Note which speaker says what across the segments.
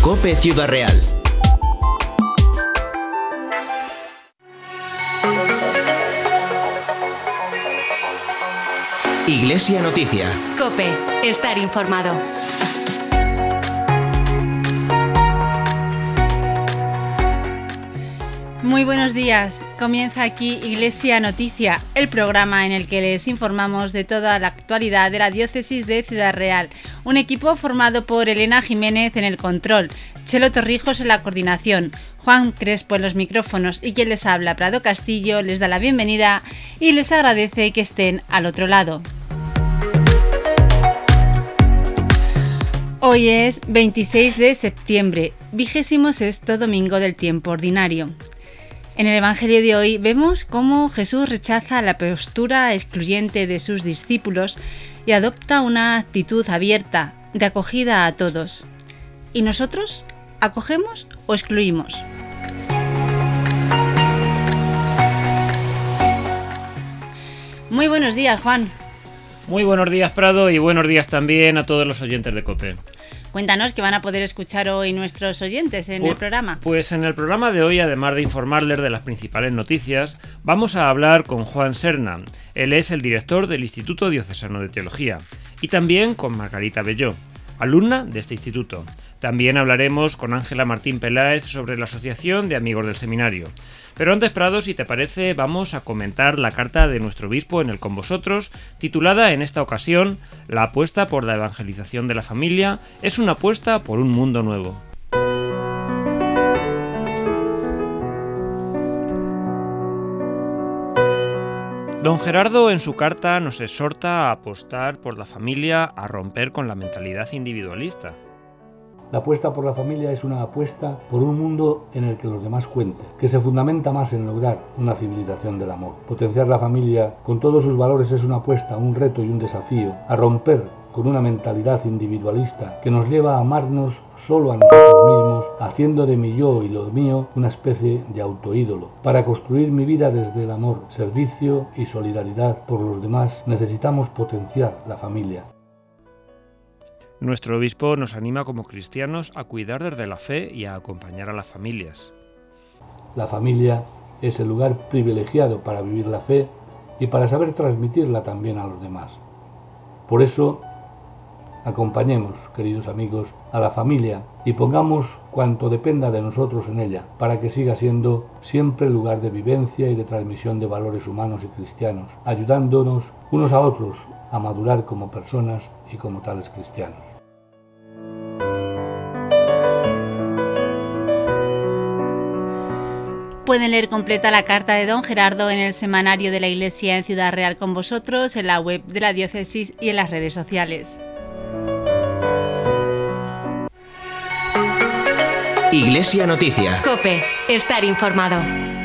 Speaker 1: COPE Ciudad Real. Iglesia Noticia.
Speaker 2: COPE. Estar informado.
Speaker 3: Muy buenos días. Comienza aquí Iglesia Noticia, el programa en el que les informamos de toda la actualidad de la diócesis de Ciudad Real. Un equipo formado por Elena Jiménez en el control, Chelo Torrijos en la coordinación, Juan Crespo en los micrófonos y quien les habla, Prado Castillo, les da la bienvenida y les agradece que estén al otro lado. Hoy es 26 de septiembre, 26º domingo del tiempo ordinario. En el Evangelio de hoy vemos cómo Jesús rechaza la postura excluyente de sus discípulos y adopta una actitud abierta, de acogida a todos. ¿Y nosotros? ¿Acogemos o excluimos? Muy buenos días, Juan.
Speaker 4: Muy buenos días, Prado, y buenos días también a todos los oyentes de COPE.
Speaker 3: Cuéntanos qué van a poder escuchar hoy nuestros oyentes en el programa.
Speaker 4: Pues en el programa de hoy, además de informarles de las principales noticias, vamos a hablar con Juan Serna. Él es el director del Instituto Diocesano de Teología. Y también con Margarita Belló, alumna de este instituto. También hablaremos con Ángela Martín Peláez sobre la Asociación de Amigos del Seminario. Pero antes, Prado, si te parece, vamos a comentar la carta de nuestro obispo en el Con Vosotros, titulada en esta ocasión La apuesta por la evangelización de la familia es una apuesta por un mundo nuevo. Don Gerardo en su carta nos exhorta a apostar por la familia, a romper con la mentalidad individualista.
Speaker 5: La apuesta por la familia es una apuesta por un mundo en el que los demás cuenten, que se fundamenta más en lograr una civilización del amor. Potenciar la familia con todos sus valores es una apuesta, un reto y un desafío a romper con una mentalidad individualista que nos lleva a amarnos solo a nosotros mismos, haciendo de mi yo y lo mío una especie de autoídolo. Para construir mi vida desde el amor, servicio y solidaridad por los demás, necesitamos potenciar la familia.
Speaker 4: Nuestro obispo nos anima como cristianos a cuidar desde la fe y a acompañar a las familias.
Speaker 5: La familia es el lugar privilegiado para vivir la fe y para saber transmitirla también a los demás. Por eso, acompañemos, queridos amigos, a la familia y pongamos cuanto dependa de nosotros en ella, para que siga siendo siempre lugar de vivencia y de transmisión de valores humanos y cristianos, ayudándonos unos a otros a madurar como personas y como tales cristianos.
Speaker 3: Pueden leer completa la carta de Don Gerardo en el semanario de la Iglesia en Ciudad Real con Vosotros, en la web de la diócesis y en las redes sociales.
Speaker 1: Iglesia Noticia.
Speaker 2: COPE. Estar informado.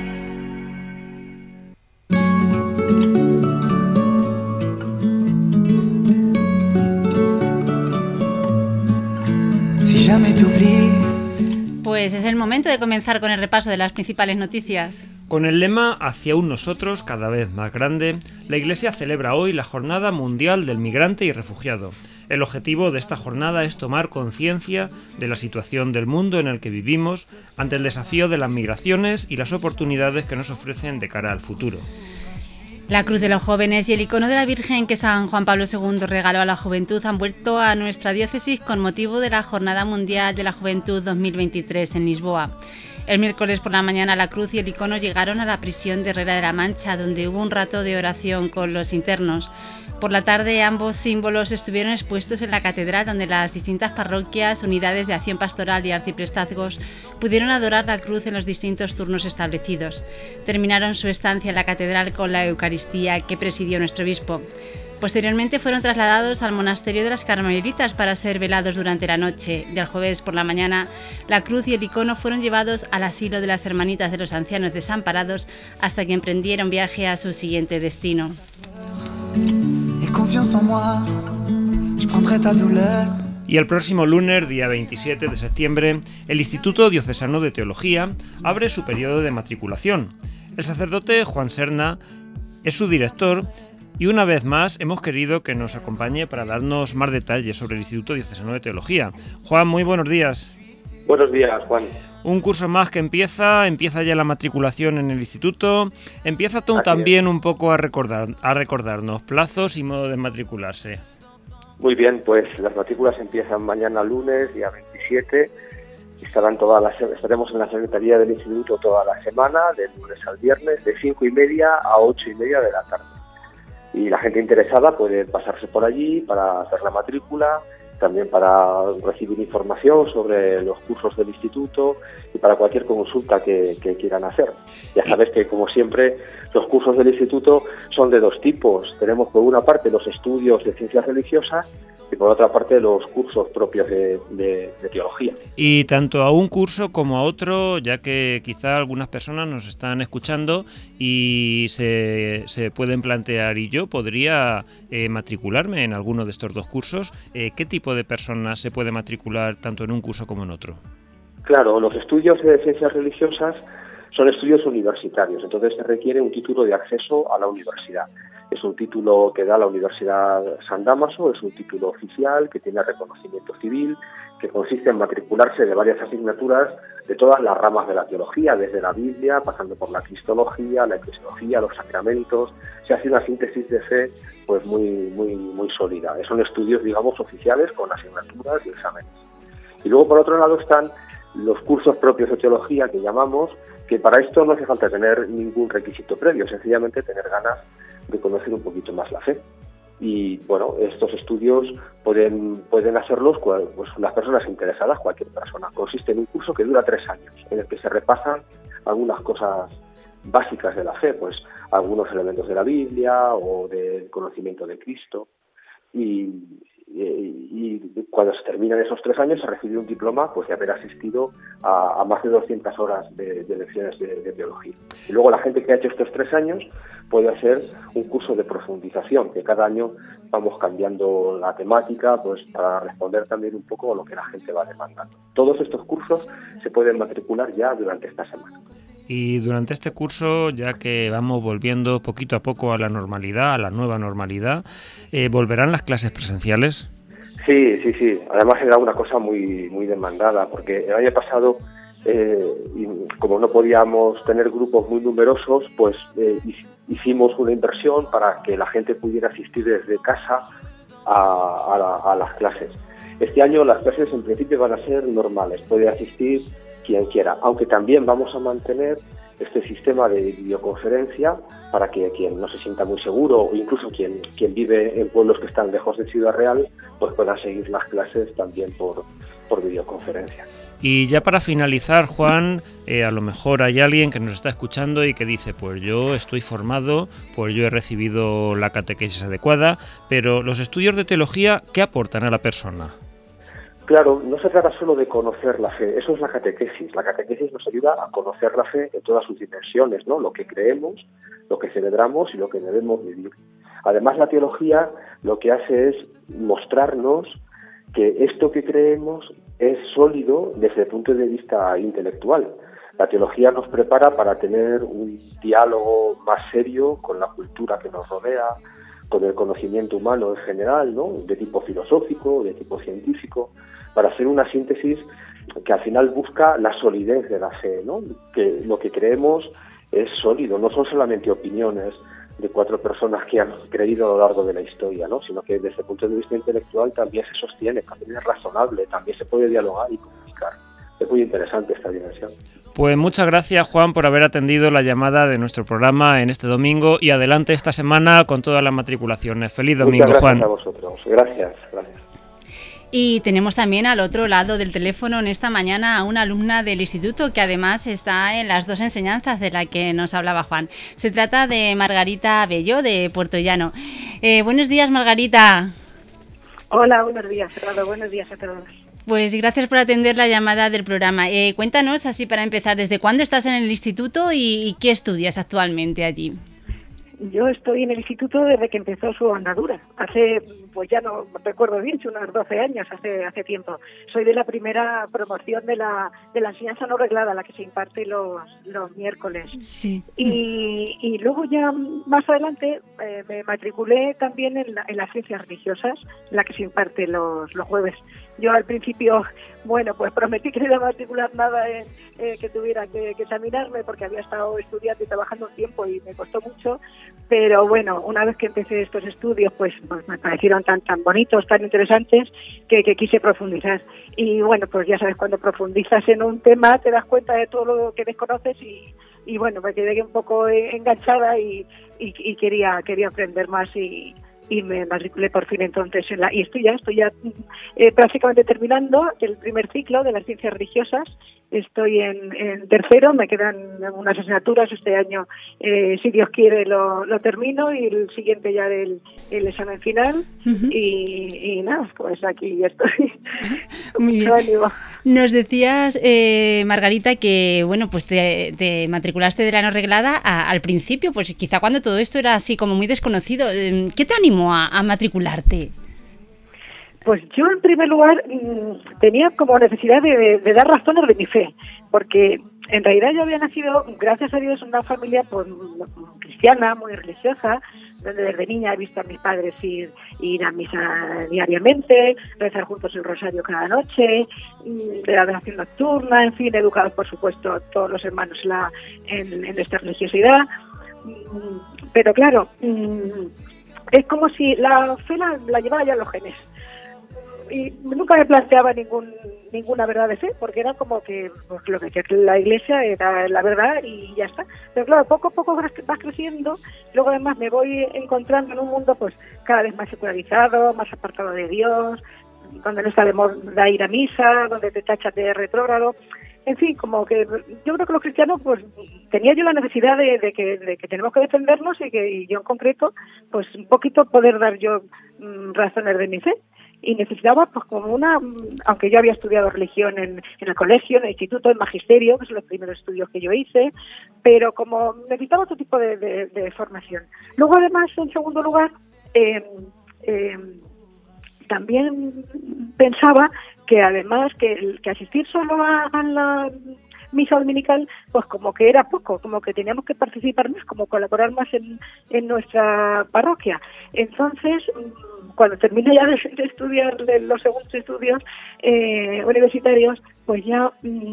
Speaker 3: Pues es el momento de comenzar con el repaso de las principales noticias.
Speaker 4: Con el lema Hacia un nosotros cada vez más grande, la Iglesia celebra hoy la Jornada Mundial del Migrante y Refugiado. El objetivo de esta jornada es tomar conciencia de la situación del mundo en el que vivimos ante el desafío de las migraciones y las oportunidades que nos ofrecen de cara al futuro.
Speaker 3: La Cruz de los Jóvenes y el icono de la Virgen que San Juan Pablo II regaló a la juventud han vuelto a nuestra diócesis con motivo de la Jornada Mundial de la Juventud 2023 en Lisboa. El miércoles por la mañana la cruz y el icono llegaron a la prisión de Herrera de la Mancha, donde hubo un rato de oración con los internos. Por la tarde ambos símbolos estuvieron expuestos en la catedral, donde las distintas parroquias, unidades de acción pastoral y arciprestazgos pudieron adorar la cruz en los distintos turnos establecidos. Terminaron su estancia en la catedral con la Eucaristía que presidió nuestro obispo. Posteriormente fueron trasladados al monasterio de las Carmelitas para ser velados durante la noche. Y el jueves por la mañana, la cruz y el icono fueron llevados al asilo de las Hermanitas de los Ancianos Desamparados hasta que emprendieron viaje a su siguiente destino.
Speaker 4: Y el próximo lunes, día 27 de septiembre, el Instituto Diocesano de Teología abre su periodo de matriculación. El sacerdote Juan Serna es su director y una vez más hemos querido que nos acompañe para darnos más detalles sobre el Instituto Diocesano de Teología. Juan, muy buenos días.
Speaker 6: Buenos días, Juan.
Speaker 4: Un curso más que empieza ya la matriculación en el instituto. Empieza tú también un poco a recordarnos plazos y modo de matricularse.
Speaker 6: Muy bien, pues las matrículas empiezan mañana lunes, día 27. Estaremos en la secretaría del instituto toda la semana, del lunes al viernes, de 5:30 a 8:30 de la tarde. Y la gente interesada puede pasarse por allí para hacer la matrícula, también para recibir información sobre los cursos del instituto y para cualquier consulta que quieran hacer. Ya sabes que, como siempre, los cursos del instituto son de dos tipos. Tenemos por una parte los estudios de ciencias religiosas y por otra parte los cursos propios de teología.
Speaker 4: Y tanto a un curso como a otro, ya que quizá algunas personas nos están escuchando y se pueden plantear, ¿y yo podría matricularme en alguno de estos dos cursos? ¿Qué tipo de personas se puede matricular tanto en un curso como en otro?
Speaker 6: Claro, los estudios de ciencias religiosas son estudios universitarios, entonces se requiere un título de acceso a la universidad. Es un título que da la Universidad San Dámaso, es un título oficial que tiene reconocimiento civil, que consiste en matricularse de varias asignaturas de todas las ramas de la teología, desde la Biblia, pasando por la cristología, la eclesiología, los sacramentos. Se hace una síntesis de fe pues muy sólida. Son estudios, digamos, oficiales con asignaturas y exámenes. Y luego, por otro lado, están los cursos propios de teología que llamamos, que para esto no hace falta tener ningún requisito previo, sencillamente tener ganas de conocer un poquito más la fe. Y bueno, estos estudios pueden hacerlos pues las personas interesadas, cualquier persona. Consiste en un curso que dura 3 años, en el que se repasan algunas cosas básicas de la fe, pues algunos elementos de la Biblia o del conocimiento de Cristo. Y cuando se terminan esos 3 años se recibe un diploma pues de haber asistido a más de 200 horas de lecciones de teología. Y luego la gente que ha hecho estos 3 años puede hacer un curso de profundización, que cada año vamos cambiando la temática pues para responder también un poco a lo que la gente va demandando. Todos estos cursos se pueden matricular ya durante esta semana.
Speaker 4: Y durante este curso, ya que vamos volviendo poquito a poco a la normalidad, a la nueva normalidad, ¿volverán las clases presenciales?
Speaker 6: Sí. Además era una cosa muy demandada, porque el año pasado, y como no podíamos tener grupos muy numerosos, pues hicimos una inversión para que la gente pudiera asistir desde casa a las clases. Este año las clases en principio van a ser normales, puede asistir quien quiera, aunque también vamos a mantener este sistema de videoconferencia para que quien no se sienta muy seguro o incluso quien vive en pueblos que están lejos de Ciudad Real pues pueda seguir las clases también por videoconferencia.
Speaker 4: Y ya para finalizar, Juan, a lo mejor hay alguien que nos está escuchando y que dice, pues yo estoy formado, pues yo he recibido la catequesis adecuada, pero los estudios de teología, ¿qué aportan a la persona?
Speaker 6: Claro, no se trata solo de conocer la fe, eso es la catequesis. La catequesis nos ayuda a conocer la fe en todas sus dimensiones, ¿no? Lo que creemos, lo que celebramos y lo que debemos vivir. Además, la teología lo que hace es mostrarnos que esto que creemos es sólido desde el punto de vista intelectual. La teología nos prepara para tener un diálogo más serio con la cultura que nos rodea, con el conocimiento humano en general, ¿no? De tipo filosófico, de tipo científico, para hacer una síntesis que al final busca la solidez de la fe, ¿no? Que lo que creemos es sólido, no son solamente opiniones de 4 personas que han creído a lo largo de la historia, ¿no? Sino que desde el punto de vista intelectual también se sostiene, también es razonable, también se puede dialogar y comunicar. Es muy interesante esta dimensión.
Speaker 4: Pues muchas gracias, Juan, por haber atendido la llamada de nuestro programa en este domingo y adelante esta semana con todas las matriculaciones. Feliz domingo,
Speaker 6: Muchas gracias,
Speaker 4: Juan.
Speaker 6: A vosotros. Gracias.
Speaker 3: Y tenemos también al otro lado del teléfono en esta mañana a una alumna del instituto que además está en las 2 enseñanzas de la que nos hablaba Juan. Se trata de Margarita Bello, de Puerto Llano. Buenos días, Margarita.
Speaker 7: Hola, buenos días, Fernando. Buenos días a todos.
Speaker 3: Pues gracias por atender la llamada del programa. Cuéntanos, así para empezar, ¿desde cuándo estás en el instituto y qué estudias actualmente allí?
Speaker 7: Yo estoy en el instituto desde que empezó su andadura, hace pues ya no recuerdo bien, unos 12 años hace tiempo. Soy de la primera promoción de la enseñanza no reglada, la que se imparte los miércoles.
Speaker 3: Sí.
Speaker 7: Y luego ya más adelante me matriculé también en las ciencias religiosas, la que se imparte los jueves. Yo al principio, bueno, pues prometí que no iba a matricular nada que tuviera que examinarme, porque había estado estudiando y trabajando un tiempo y me costó mucho, pero bueno, una vez que empecé estos estudios, pues me parecieron tan bonitos, tan interesantes, que quise profundizar. Y bueno, pues ya sabes, cuando profundizas en un tema te das cuenta de todo lo que desconoces y bueno, me quedé un poco enganchada y quería aprender más y me matriculé por fin entonces y estoy ya prácticamente terminando el primer ciclo de las ciencias religiosas. Estoy en tercero, me quedan unas asignaturas este año, si Dios quiere lo termino, y el siguiente ya el examen final. Uh-huh. y nada, pues aquí estoy.
Speaker 3: Muy bien. Nos decías, Margarita, que bueno, pues te matriculaste de la no reglada al principio, pues quizá cuando todo esto era así como muy desconocido. ¿Qué te animó a matricularte?
Speaker 7: Pues yo, en primer lugar, tenía como necesidad de dar razones de mi fe, porque en realidad yo había nacido, gracias a Dios, en una familia pues, cristiana, muy religiosa, donde desde niña he visto a mis padres ir a misa diariamente, rezar juntos el rosario cada noche, de la adoración nocturna, en fin, educados, por supuesto, todos los hermanos en esta religiosidad. Pero claro, es como si la fe la llevara ya en los genes. Y nunca me planteaba ninguna verdad de fe, porque era como que pues, lo que decía que la Iglesia era la verdad y ya está. Pero claro, poco a poco vas creciendo, luego además me voy encontrando en un mundo pues cada vez más secularizado, más apartado de Dios, donde no está de moda ir a misa, donde te tachas de retrógrado. En fin, como que yo creo que los cristianos, pues tenía yo la necesidad de que tenemos que defendernos y yo en concreto, pues un poquito poder dar yo razones de mi fe. Y necesitaba, pues como aunque yo había estudiado religión en el colegio, en el instituto, en magisterio, que son los primeros estudios que yo hice, pero como necesitaba otro tipo de formación. Luego, además, en segundo lugar, también pensaba que además que asistir solo a la misa dominical, pues como que era poco, como que teníamos que participar más, como colaborar más en nuestra parroquia. Entonces, cuando terminé ya de estudiar los segundos estudios universitarios, pues ya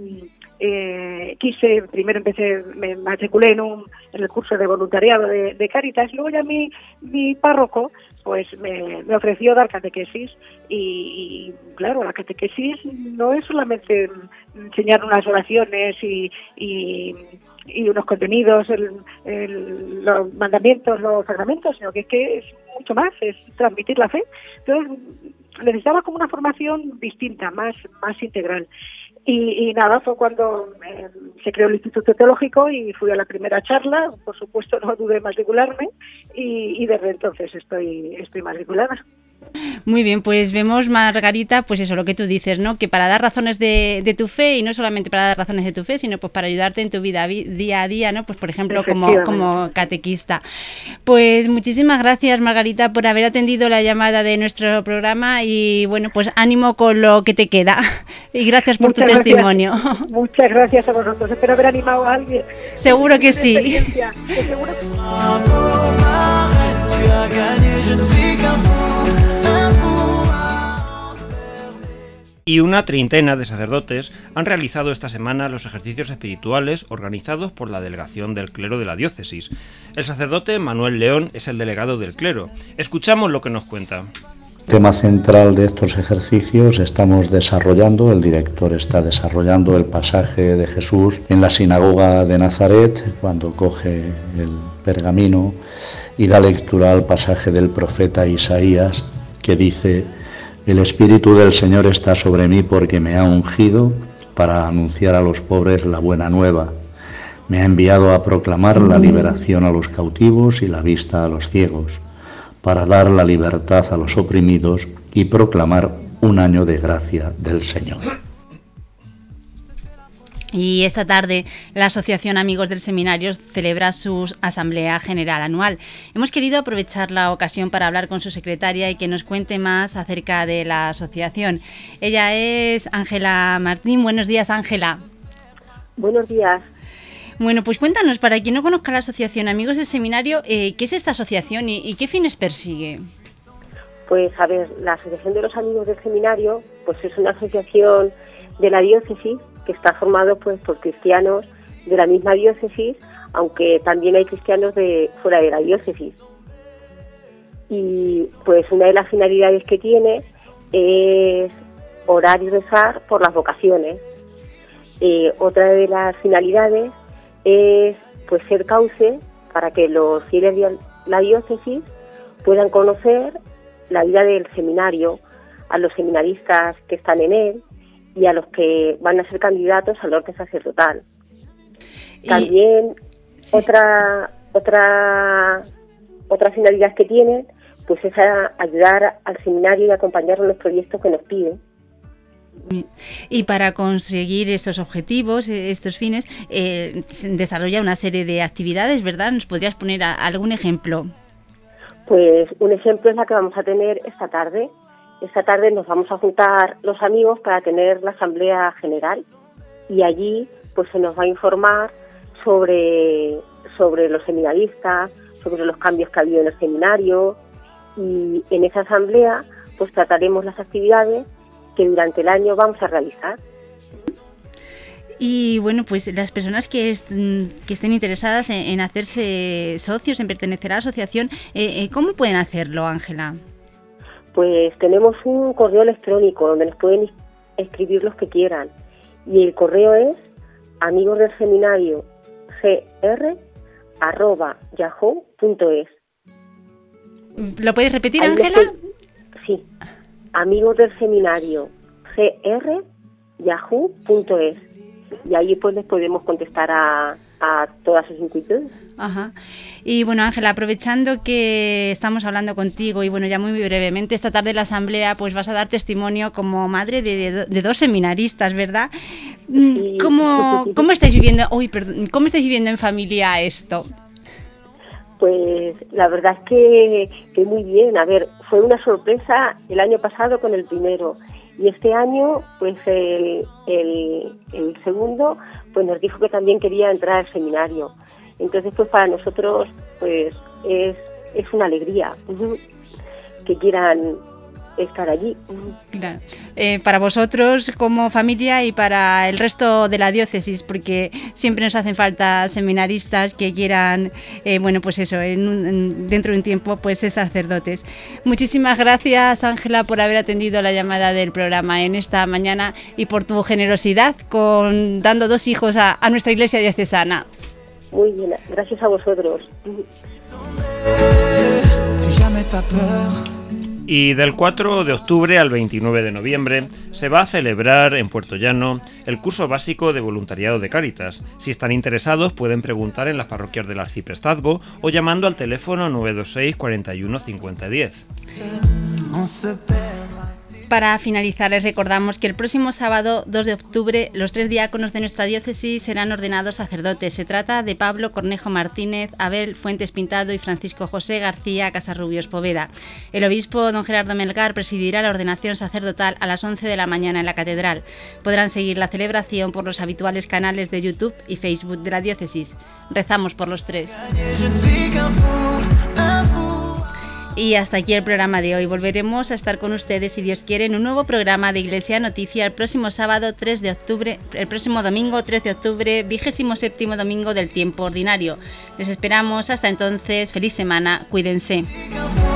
Speaker 7: primero me matriculé en el curso de voluntariado de Cáritas, luego ya mi párroco pues me ofreció dar catequesis y claro, la catequesis no es solamente enseñar unas oraciones y unos contenidos, los mandamientos, los sacramentos, sino que es mucho más, es transmitir la fe. Entonces necesitaba como una formación distinta, más integral. Y nada, fue cuando se creó el Instituto Teológico y fui a la primera charla, por supuesto no dudé en matricularme y desde entonces estoy matriculada.
Speaker 3: Muy bien, pues vemos, Margarita, pues eso, lo que tú dices, ¿no? Que para dar razones de tu fe, y no solamente para dar razones de tu fe, sino pues para ayudarte en tu vida día a día, ¿no? Pues por ejemplo, como catequista. Pues muchísimas gracias, Margarita, por haber atendido la llamada de nuestro programa y bueno, pues ánimo con lo que te queda y gracias por tu testimonio.
Speaker 7: Muchas gracias a vosotros, espero haber animado a alguien.
Speaker 3: Seguro que sí.
Speaker 7: Seguro que...
Speaker 4: Y una treintena de sacerdotes han realizado esta semana los ejercicios espirituales organizados por la Delegación del Clero de la Diócesis. El sacerdote Manuel León es el delegado del clero. Escuchamos lo que nos cuenta.
Speaker 8: El tema central de estos ejercicios el director está desarrollando el pasaje de Jesús en la sinagoga de Nazaret, cuando coge el pergamino y da lectura al pasaje del profeta Isaías, que dice: el Espíritu del Señor está sobre mí porque me ha ungido para anunciar a los pobres la buena nueva. Me ha enviado a proclamar la liberación a los cautivos y la vista a los ciegos, para dar la libertad a los oprimidos y proclamar un año de gracia del Señor.
Speaker 3: Y esta tarde la Asociación Amigos del Seminario celebra su Asamblea General Anual. Hemos querido aprovechar la ocasión para hablar con su secretaria y que nos cuente más acerca de la asociación. Ella es Ángela Martín. Buenos días, Ángela.
Speaker 9: Buenos días.
Speaker 3: Bueno, pues cuéntanos, para quien no conozca la Asociación Amigos del Seminario, ¿qué es esta asociación y qué fines persigue?
Speaker 9: Pues a ver, la Asociación de los Amigos del Seminario pues es una asociación de la diócesis que está formado pues por cristianos de la misma diócesis, aunque también hay cristianos de fuera de la diócesis. Y pues una de las finalidades que tiene es orar y rezar por las vocaciones. Otra de las finalidades es pues ser cauce para que los fieles de la diócesis puedan conocer la vida del seminario, a los seminaristas que están en él y a los que van a ser candidatos al orden sacerdotal. También otra finalidad que tienen pues es ayudar al seminario y acompañarlo en los proyectos que nos piden.
Speaker 3: Y para conseguir estos objetivos, estos fines, desarrolla una serie de actividades, ¿verdad? ¿Nos podrías poner algún ejemplo?
Speaker 9: Pues un ejemplo es la que vamos a tener esta tarde. Esta tarde nos vamos a juntar los amigos para tener la Asamblea General y allí pues se nos va a informar sobre los seminaristas, sobre los cambios que ha habido en el seminario, y en esa asamblea pues trataremos las actividades que durante el año vamos a realizar.
Speaker 3: Y bueno, pues las personas que estén interesadas en hacerse socios, en pertenecer a la asociación, ¿cómo pueden hacerlo, Ángela?
Speaker 9: Pues tenemos un correo electrónico donde nos pueden escribir los que quieran, y el correo es amigosdelseminariogr@yahoo.es.
Speaker 3: ¿Lo puedes repetir, Ángela?
Speaker 9: Sí, amigosdelseminariogr@yahoo.es, y ahí pues les podemos contestar a todas sus inquietudes.
Speaker 3: Ajá. Y bueno, Ángela, aprovechando que estamos hablando contigo y bueno, ya muy brevemente, esta tarde en la asamblea pues vas a dar testimonio como madre de dos seminaristas, ¿verdad? Sí. ¿Cómo estáis viviendo cómo estáis viviendo en familia esto?
Speaker 9: Pues la verdad es que muy bien. A ver, fue una sorpresa el año pasado con el primero, y este año pues el segundo pues nos dijo que también quería entrar al seminario. Entonces pues para nosotros pues es una alegría que quieran estar allí.
Speaker 3: Claro. Para vosotros como familia y para el resto de la diócesis, porque siempre nos hacen falta seminaristas que quieran, bueno, pues eso, dentro de un tiempo, pues ser sacerdotes. Muchísimas gracias, Ángela, por haber atendido la llamada del programa en esta mañana y por tu generosidad dando 2 hijos a nuestra iglesia diocesana.
Speaker 9: Muy bien, gracias a vosotros.
Speaker 4: Y del 4 de octubre al 29 de noviembre se va a celebrar en Puerto Llano el curso básico de voluntariado de Cáritas. Si están interesados pueden preguntar en las parroquias del arciprestazgo o llamando al teléfono 926 41 50 10.
Speaker 3: Para finalizar, les recordamos que el próximo sábado 2 de octubre los 3 diáconos de nuestra diócesis serán ordenados sacerdotes. Se trata de Pablo Cornejo Martínez, Abel Fuentes Pintado y Francisco José García Casarrubios Poveda. El obispo don Gerardo Melgar presidirá la ordenación sacerdotal a las 11 de la mañana en la catedral. Podrán seguir la celebración por los habituales canales de YouTube y Facebook de la diócesis. Rezamos por los 3. Y hasta aquí el programa de hoy. Volveremos a estar con ustedes, si Dios quiere, en un nuevo programa de Iglesia Noticia el próximo sábado 3 de octubre, el próximo domingo 3 de octubre, 27º domingo del tiempo ordinario. Les esperamos hasta entonces. Feliz semana. Cuídense.